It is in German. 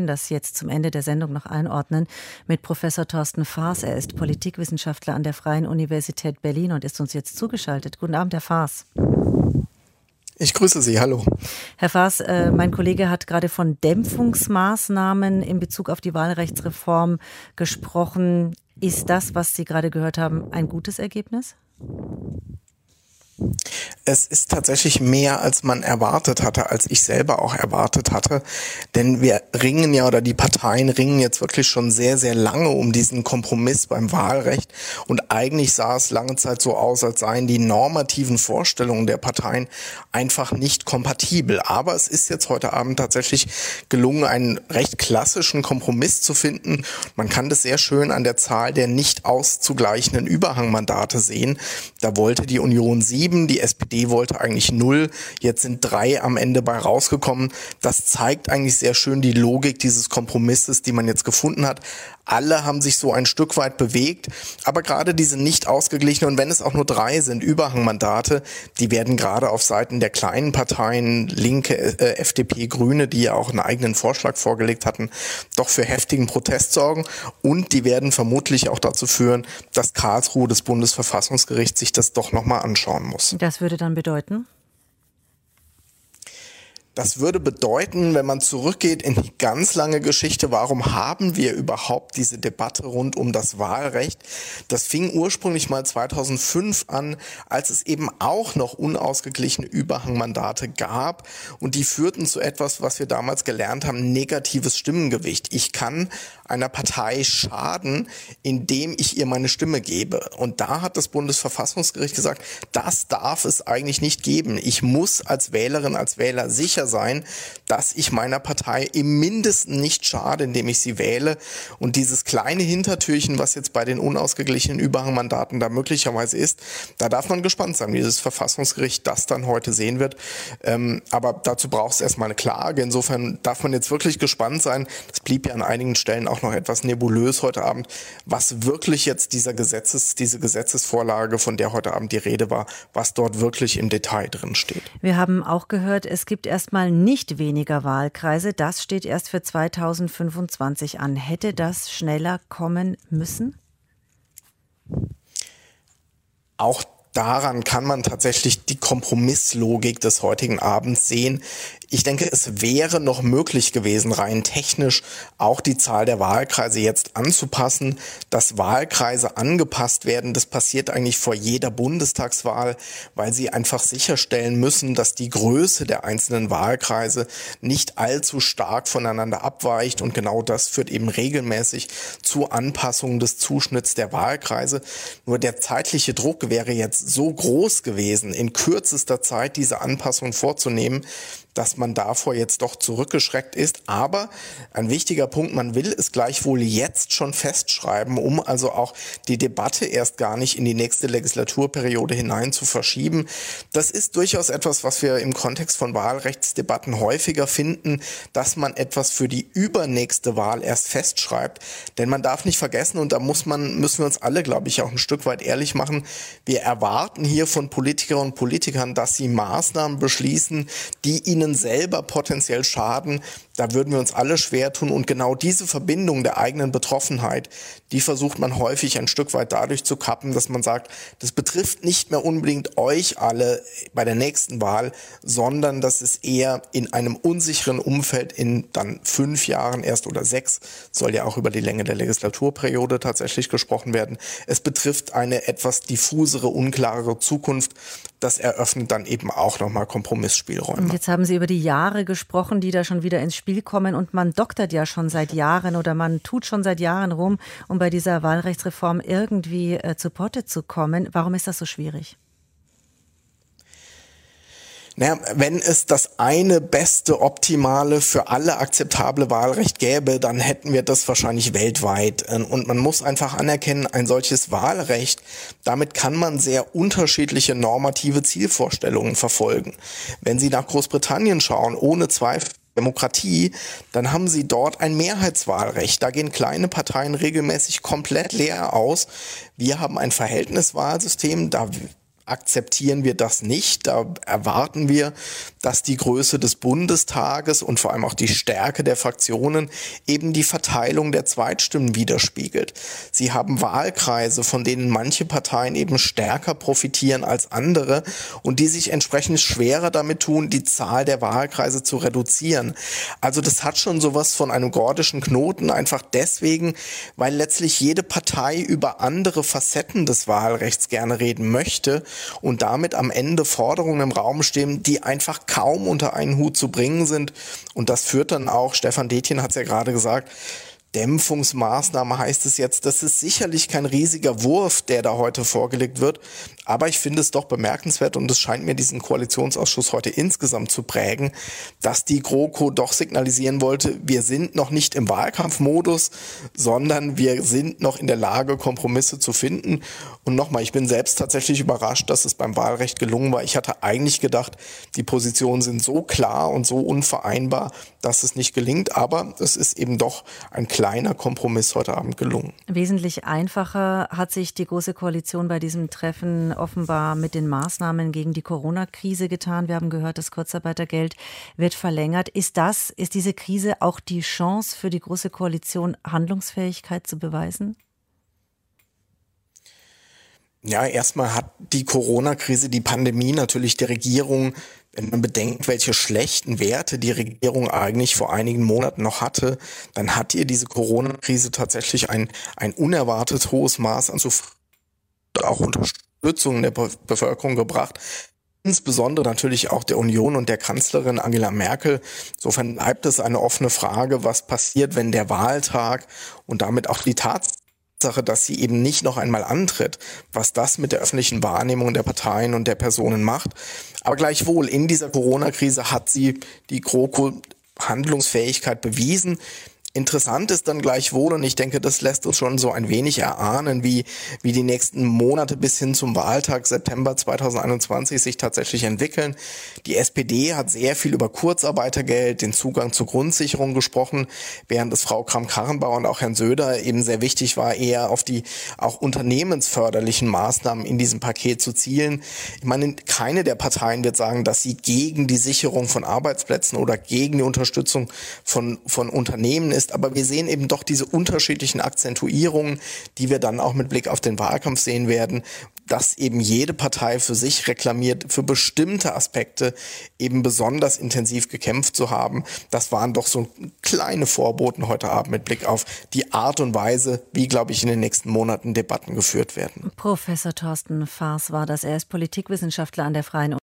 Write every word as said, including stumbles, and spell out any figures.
wollen das jetzt zum Ende der Sendung noch einordnen mit Professor Thorsten Faas. Er ist Politikwissenschaftler an der Freien Universität Berlin und ist uns jetzt zugeschaltet. Guten Abend, Herr Faas. Ich grüße Sie, hallo. Herr Faas, äh, mein Kollege hat gerade von Dämpfungsmaßnahmen in Bezug auf die Wahlrechtsreform gesprochen. Ist das, was Sie gerade gehört haben, ein gutes Ergebnis? Es ist tatsächlich mehr, als man erwartet hatte, als ich selber auch erwartet hatte. Denn wir ringen ja, oder die Parteien ringen jetzt wirklich schon sehr, sehr lange um diesen Kompromiss beim Wahlrecht. Und eigentlich sah es lange Zeit so aus, als seien die normativen Vorstellungen der Parteien einfach nicht kompatibel. Aber es ist jetzt heute Abend tatsächlich gelungen, einen recht klassischen Kompromiss zu finden. Man kann das sehr schön an der Zahl der nicht auszugleichenden Überhangmandate sehen. Da wollte die Union sieben, die S P D wollte eigentlich null, jetzt sind drei am Ende bei rausgekommen. Das zeigt eigentlich sehr schön die Logik dieses Kompromisses, die man jetzt gefunden hat. Alle haben sich so ein Stück weit bewegt, aber gerade diese nicht ausgeglichenen, und wenn es auch nur drei sind, Überhangmandate, die werden gerade auf Seiten der kleinen Parteien, Linke, äh, F D P, Grüne, die ja auch einen eigenen Vorschlag vorgelegt hatten, doch für heftigen Protest sorgen, und die werden vermutlich auch dazu führen, dass Karlsruhe, das Bundesverfassungsgericht, sich das doch nochmal anschauen muss. Das würde dann bedeuten? Das würde bedeuten, wenn man zurückgeht in die ganz lange Geschichte, warum haben wir überhaupt diese Debatte rund um das Wahlrecht? Das fing ursprünglich mal zweitausendfünf an, als es eben auch noch unausgeglichene Überhangmandate gab, und die führten zu etwas, was wir damals gelernt haben, negatives Stimmengewicht. Ich kann einer Partei schaden, indem ich ihr meine Stimme gebe. Und da hat das Bundesverfassungsgericht gesagt, das darf es eigentlich nicht geben. Ich muss als Wählerin, als Wähler sicher sein, dass ich meiner Partei im Mindesten nicht schade, indem ich sie wähle. Und dieses kleine Hintertürchen, was jetzt bei den unausgeglichenen Überhangmandaten da möglicherweise ist, da darf man gespannt sein, wie das Verfassungsgericht das dann heute sehen wird. Ähm, aber dazu braucht es erstmal eine Klage. Insofern darf man jetzt wirklich gespannt sein. Das blieb ja an einigen Stellen auch noch etwas nebulös heute Abend, was wirklich jetzt dieser Gesetzes, diese Gesetzesvorlage, von der heute Abend die Rede war, was dort wirklich im Detail drin steht. Wir haben auch gehört, es gibt erstmal nicht weniger Wahlkreise. Das steht erst für zweitausendfünfundzwanzig an. Hätte das schneller kommen müssen? Auch daran kann man tatsächlich die Kompromisslogik des heutigen Abends sehen. Ich denke, es wäre noch möglich gewesen, rein technisch auch die Zahl der Wahlkreise jetzt anzupassen, dass Wahlkreise angepasst werden. Das passiert eigentlich vor jeder Bundestagswahl, weil sie einfach sicherstellen müssen, dass die Größe der einzelnen Wahlkreise nicht allzu stark voneinander abweicht. Und genau das führt eben regelmäßig zu Anpassungen des Zuschnitts der Wahlkreise. Nur der zeitliche Druck wäre jetzt so groß gewesen, in kürzester Zeit diese Anpassung vorzunehmen, dass man davor jetzt doch zurückgeschreckt ist. Aber ein wichtiger Punkt, man will es gleichwohl jetzt schon festschreiben, um also auch die Debatte erst gar nicht in die nächste Legislaturperiode hinein zu verschieben. Das ist durchaus etwas, was wir im Kontext von Wahlrechtsdebatten häufiger finden, dass man etwas für die übernächste Wahl erst festschreibt. Denn man darf nicht vergessen, und da muss man, müssen wir uns alle, glaube ich, auch ein Stück weit ehrlich machen, wir erwarten hier von Politikerinnen und Politikern, dass sie Maßnahmen beschließen, die ihnen selber potenziell schaden. Da würden wir uns alle schwer tun, und genau diese Verbindung der eigenen Betroffenheit, die versucht man häufig ein Stück weit dadurch zu kappen, dass man sagt, das betrifft nicht mehr unbedingt euch alle bei der nächsten Wahl, sondern das ist eher in einem unsicheren Umfeld in dann fünf Jahren erst oder sechs, soll ja auch über die Länge der Legislaturperiode tatsächlich gesprochen werden. Es betrifft eine etwas diffusere, unklarere Zukunft. Das eröffnet dann eben auch nochmal Kompromissspielräume. Und jetzt haben Sie über die Jahre gesprochen, die da schon wieder ins Spiel kommen, und man doktert ja schon seit Jahren oder man tut schon seit Jahren rum, um bei dieser Wahlrechtsreform irgendwie äh, zu Potte zu kommen. Warum ist das so schwierig? Naja, wenn es das eine beste, optimale, für alle akzeptable Wahlrecht gäbe, dann hätten wir das wahrscheinlich weltweit. Und man muss einfach anerkennen, ein solches Wahlrecht, damit kann man sehr unterschiedliche normative Zielvorstellungen verfolgen. Wenn Sie nach Großbritannien schauen, ohne Zweifel Demokratie, dann haben Sie dort ein Mehrheitswahlrecht. Da gehen kleine Parteien regelmäßig komplett leer aus. Wir haben ein Verhältniswahlsystem, da akzeptieren wir das nicht. Da erwarten wir, dass die Größe des Bundestages und vor allem auch die Stärke der Fraktionen eben die Verteilung der Zweitstimmen widerspiegelt. Sie haben Wahlkreise, von denen manche Parteien eben stärker profitieren als andere und die sich entsprechend schwerer damit tun, die Zahl der Wahlkreise zu reduzieren. Also das hat schon sowas von einem gordischen Knoten, einfach deswegen, weil letztlich jede Partei über andere Facetten des Wahlrechts gerne reden möchte und damit am Ende Forderungen im Raum stehen, die einfach kaum unter einen Hut zu bringen sind. Und das führt dann auch, Stefan Detjen hat es ja gerade gesagt, Dämpfungsmaßnahme heißt es jetzt. Das ist sicherlich kein riesiger Wurf, der da heute vorgelegt wird. Aber ich finde es doch bemerkenswert und es scheint mir diesen Koalitionsausschuss heute insgesamt zu prägen, dass die GroKo doch signalisieren wollte, wir sind noch nicht im Wahlkampfmodus, sondern wir sind noch in der Lage, Kompromisse zu finden. Und nochmal, ich bin selbst tatsächlich überrascht, dass es beim Wahlrecht gelungen war. Ich hatte eigentlich gedacht, die Positionen sind so klar und so unvereinbar, dass es nicht gelingt. Aber es ist eben doch ein kleiner Kompromiss heute Abend gelungen. Wesentlich einfacher hat sich die Große Koalition bei diesem Treffen offenbar mit den Maßnahmen gegen die Corona-Krise getan. Wir haben gehört, das Kurzarbeitergeld wird verlängert. Ist das, ist diese Krise auch die Chance für die Große Koalition, Handlungsfähigkeit zu beweisen? Ja, erstmal hat die Corona-Krise, die Pandemie natürlich die Regierung, wenn man bedenkt, welche schlechten Werte die Regierung eigentlich vor einigen Monaten noch hatte, dann hat ihr diese Corona-Krise tatsächlich ein, ein unerwartet hohes Maß an Zufriedenheit, auch Unterstützung der Be- Bevölkerung gebracht. Insbesondere natürlich auch der Union und der Kanzlerin Angela Merkel. Insofern bleibt es eine offene Frage, was passiert, wenn der Wahltag und damit auch die Tatsache, dass sie eben nicht noch einmal antritt, was das mit der öffentlichen Wahrnehmung der Parteien und der Personen macht. Aber gleichwohl, in dieser Corona-Krise hat sie die GroKo Handlungsfähigkeit bewiesen. Interessant ist dann gleichwohl, und ich denke, das lässt uns schon so ein wenig erahnen, wie, wie die nächsten Monate bis hin zum Wahltag September zweitausendeinundzwanzig sich tatsächlich entwickeln. Die S P D hat sehr viel über Kurzarbeitergeld, den Zugang zur Grundsicherung gesprochen, während es Frau Kramp-Karrenbauer und auch Herrn Söder eben sehr wichtig war, eher auf die auch unternehmensförderlichen Maßnahmen in diesem Paket zu zielen. Ich meine, keine der Parteien wird sagen, dass sie gegen die Sicherung von Arbeitsplätzen oder gegen die Unterstützung von, von Unternehmen ist. Aber wir sehen eben doch diese unterschiedlichen Akzentuierungen, die wir dann auch mit Blick auf den Wahlkampf sehen werden, dass eben jede Partei für sich reklamiert, für bestimmte Aspekte eben besonders intensiv gekämpft zu haben. Das waren doch so kleine Vorboten heute Abend mit Blick auf die Art und Weise, wie, glaube ich, in den nächsten Monaten Debatten geführt werden. Professor Thorsten Faas war das. Er ist Politikwissenschaftler an der Freien